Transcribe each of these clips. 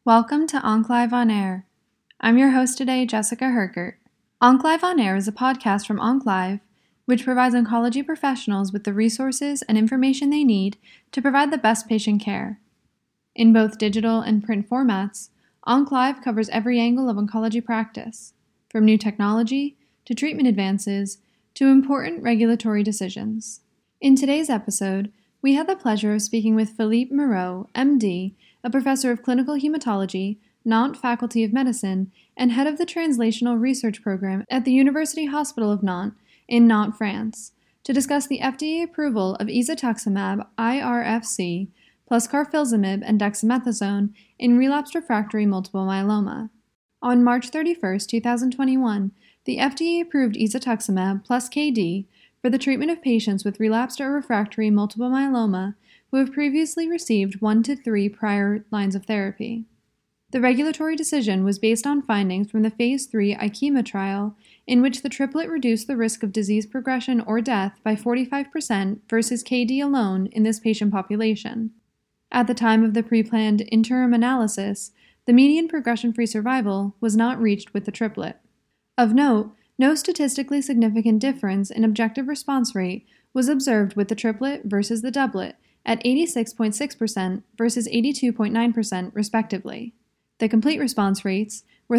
Welcome to OncLive On Air. I'm your host today, Jessica Herkert. OncLive On Air is a podcast from OncLive, which provides oncology professionals with the resources and information they need to provide the best patient care. In both digital and print formats, OncLive covers every angle of oncology practice, from new technology to treatment advances to important regulatory decisions. In today's episode, we had the pleasure of speaking with Philippe Moreau, MD, a professor of clinical hematology, Nantes Faculty of Medicine, and head of the Translational Research Program at the University Hospital of Nantes in Nantes, France, to discuss the FDA approval of isatuximab IRFC plus carfilzomib and dexamethasone in relapsed refractory multiple myeloma. On March 31, 2021, the FDA approved isatuximab plus KD for the treatment of patients with relapsed or refractory multiple myeloma who have previously received 1 to 3 prior lines of therapy. The regulatory decision was based on findings from the Phase 3 IKEMA trial, in which the triplet reduced the risk of disease progression or death by 45% versus KD alone in this patient population. At the time of the pre-planned interim analysis, the median progression-free survival was not reached with the triplet. Of note, no statistically significant difference in objective response rate was observed with the triplet versus the doublet at 86.6% versus 82.9% respectively. The complete response rates were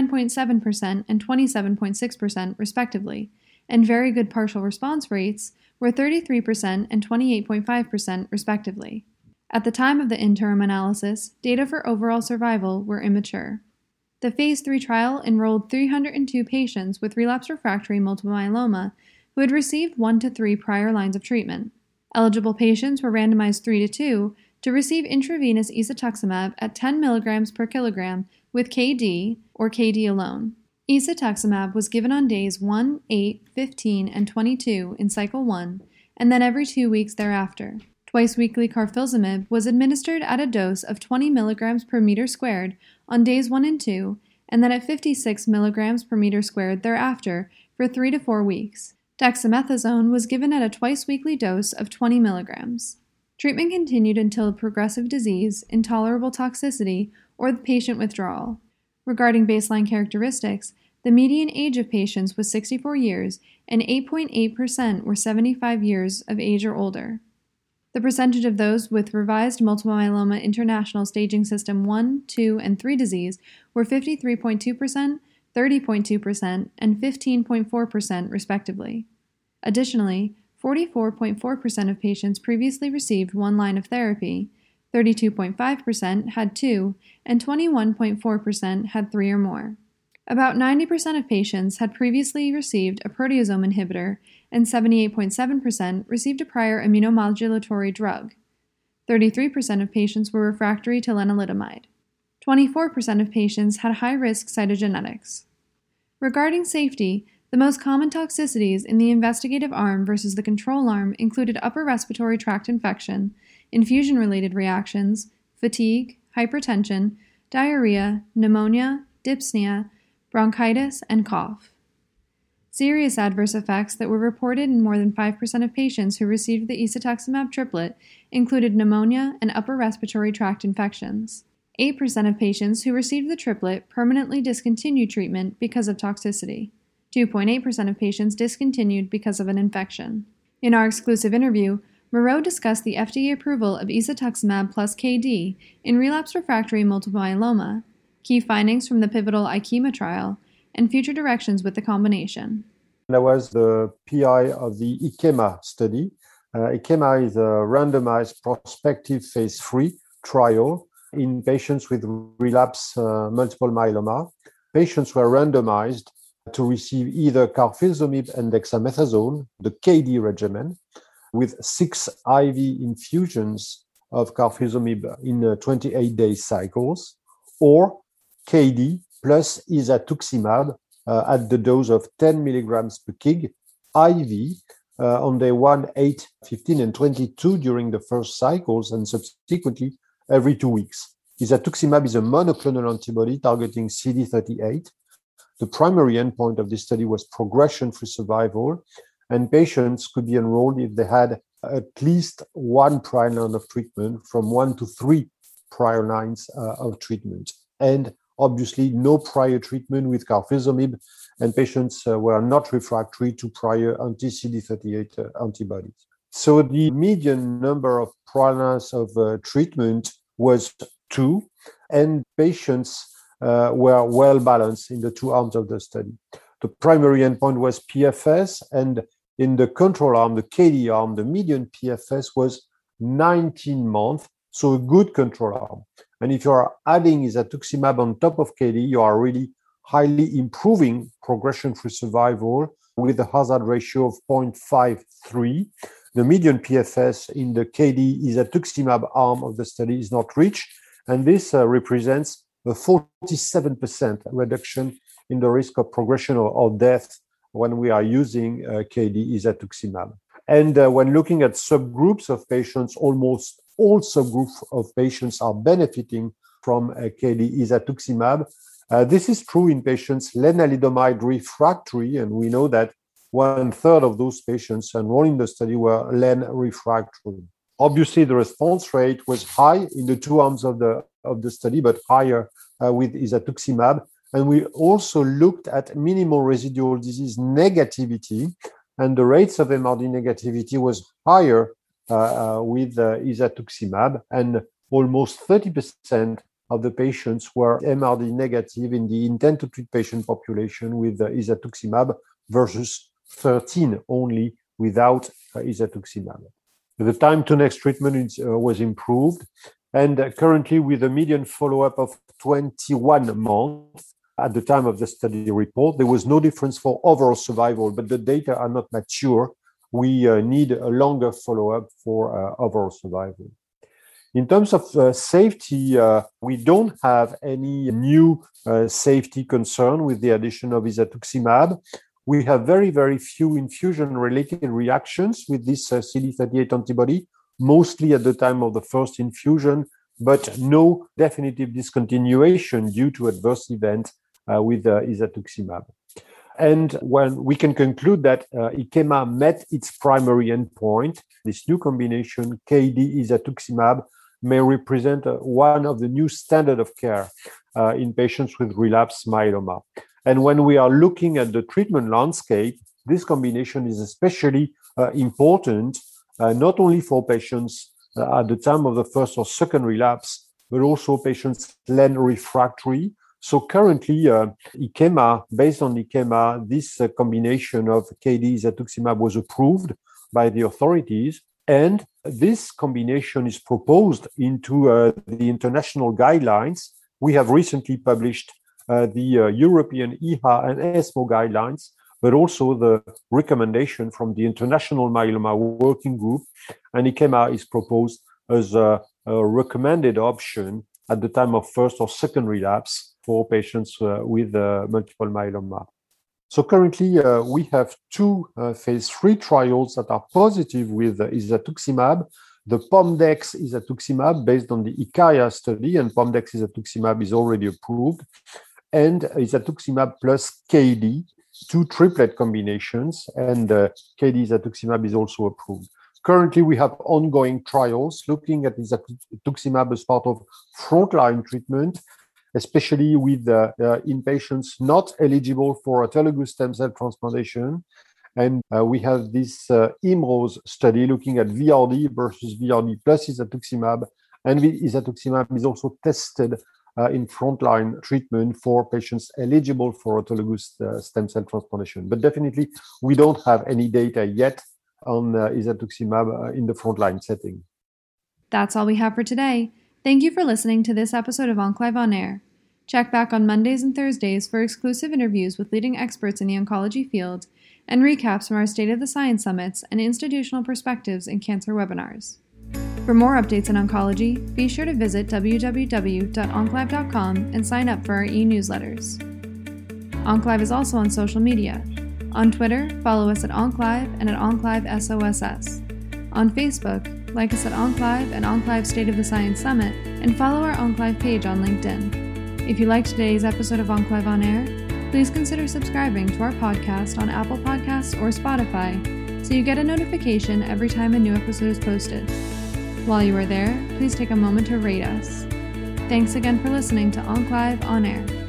39.7% and 27.6% respectively, and very good partial response rates were 33% and 28.5% respectively. At the time of the interim analysis, data for overall survival were immature. The Phase 3 trial enrolled 302 patients with relapsed refractory multiple myeloma who had received 1 to 3 prior lines of treatment. Eligible patients were randomized 3 to 2 to receive intravenous isatuximab at 10 mg per kilogram with KD or KD alone. Isatuximab was given on days 1, 8, 15, and 22 in cycle 1, and then every 2 weeks thereafter. Twice-weekly carfilzomib was administered at a dose of 20 mg per meter squared on days 1 and 2, and then at 56 mg per meter squared thereafter for 3 to 4 weeks. Dexamethasone was given at a twice-weekly dose of 20 mg. Treatment continued until progressive disease, intolerable toxicity, or the patient withdrawal. Regarding baseline characteristics, the median age of patients was 64 years, and 8.8% were 75 years of age or older. The percentage of those with revised Multiple Myeloma International Staging System 1, 2, and 3 disease were 53.2%, 30.2%, and 15.4% respectively. Additionally, 44.4% of patients previously received 1 line of therapy, 32.5% had 2, and 21.4% had 3 or more. About 90% of patients had previously received a proteasome inhibitor, and 78.7% received a prior immunomodulatory drug. 33% of patients were refractory to lenalidomide. 24% of patients had high-risk cytogenetics. Regarding safety, the most common toxicities in the investigative arm versus the control arm included upper respiratory tract infection, infusion-related reactions, fatigue, hypertension, diarrhea, pneumonia, dyspnea, bronchitis, and cough. Serious adverse effects that were reported in more than 5% of patients who received the isatuximab triplet included pneumonia and upper respiratory tract infections. 8% of patients who received the triplet permanently discontinued treatment because of toxicity. 2.8% of patients discontinued because of an infection. In our exclusive interview, Moreau discussed the FDA approval of isatuximab plus KD in relapsed refractory multiple myeloma, key findings from the pivotal IKEMA trial, and future directions with the combination. I was the PI of the IKEMA study. IKEMA is a randomized prospective phase 3 trial in patients with relapsed multiple myeloma. Patients were randomized to receive either carfilzomib and dexamethasone, the KD regimen, with 6 IV infusions of carfilzomib in 28-day cycles, or KD plus isatuximab at the dose of 10 milligrams per kg IV on day 1, 8, 15, and 22 during the first cycles, and subsequently every 2 weeks. Isatuximab is a monoclonal antibody targeting CD38. The primary endpoint of this study was progression-free survival, and patients could be enrolled if they had at least 1 prior line of treatment from 1 to 3 prior lines of treatment. And obviously, no prior treatment with carfilzomib, and patients were not refractory to prior anti-CD38 antibodies. So the median number of prior lines of treatment was 2, and patients were well balanced in the two arms of the study. The primary endpoint was PFS, and in the control arm, the KD arm, the median PFS was 19 months, so a good control arm. And if you are adding isatuximab on top of KD, you are really highly improving progression-free survival with a hazard ratio of 0.53. The median PFS in the KD isatuximab arm of the study is not reached, and this represents a 47% reduction in the risk of progression or death when we are using KD isatuximab. And when looking at subgroups of patients, almost all subgroups of patients are benefiting from KD isatuximab. This is true in patients lenalidomide refractory, and we know that 1/3 of those patients enrolled in the study were len refractory. Obviously, the response rate was high in the two arms of the study, but higher with isatuximab. And we also looked at minimal residual disease negativity, and the rates of MRD negativity was higher with isatuximab, and almost 30% of the patients were MRD negative in the intent to treat patient population with isatuximab versus 13 only without isatuximab. The time to next treatment was improved, and currently with a median follow-up of 21 months at the time of the study report, there was no difference for overall survival, but the data are not mature. We need a longer follow-up for overall survival. In terms of safety, we don't have any new safety concern with the addition of isatuximab. We have very, very few infusion-related reactions with this CD38 antibody, mostly at the time of the first infusion, but no definitive discontinuation due to adverse event with isatuximab. And when we can conclude that IKEMA met its primary endpoint, this new combination, KD isatuximab, may represent one of the new standard of care in patients with relapsed myeloma. And when we are looking at the treatment landscape, this combination is especially important, not only for patients at the time of the first or second relapse, but also patients len refractory. So currently, IKEMA, based on IKEMA, this combination of KD isatuximab was approved by the authorities, and this combination is proposed into the international guidelines. We have recently published the European EHA and ESMO guidelines, but also the recommendation from the International Myeloma Working Group, and IKEMA is proposed as a recommended option at the time of first or second relapse for patients with multiple myeloma. So currently, we have two phase 3 trials that are positive with isatuximab. The POMDEX isatuximab based on the ICAIA study, and POMDEX isatuximab is already approved, and isatuximab plus KD, two triplet combinations, and KD isatuximab is also approved. Currently, we have ongoing trials looking at isatuximab as part of frontline treatment, especially with in patients not eligible for autologous stem cell transplantation. And we have this IMROSE study looking at VRD versus VRD plus isatuximab, and isatuximab is also tested in frontline treatment for patients eligible for autologous stem cell transplantation. But definitely, we don't have any data yet on isatuximab in the frontline setting. That's all we have for today. Thank you for listening to this episode of Enclave on Air. Check back on Mondays and Thursdays for exclusive interviews with leading experts in the oncology field and recaps from our State of the Science Summits and institutional perspectives in cancer webinars. For more updates in oncology, be sure to visit www.enclave.com and sign up for our e-newsletters. Enclave is also on social media. On Twitter, follow us at Enclave and at EnclaveSOSS. On Facebook, like us at Enclave and Enclave State of the Science Summit, and follow our Enclave page on LinkedIn. If you liked today's episode of Enclave on Air, please consider subscribing to our podcast on Apple Podcasts or Spotify so you get a notification every time a new episode is posted. While you are there, please take a moment to rate us. Thanks again for listening to OncLive On Air.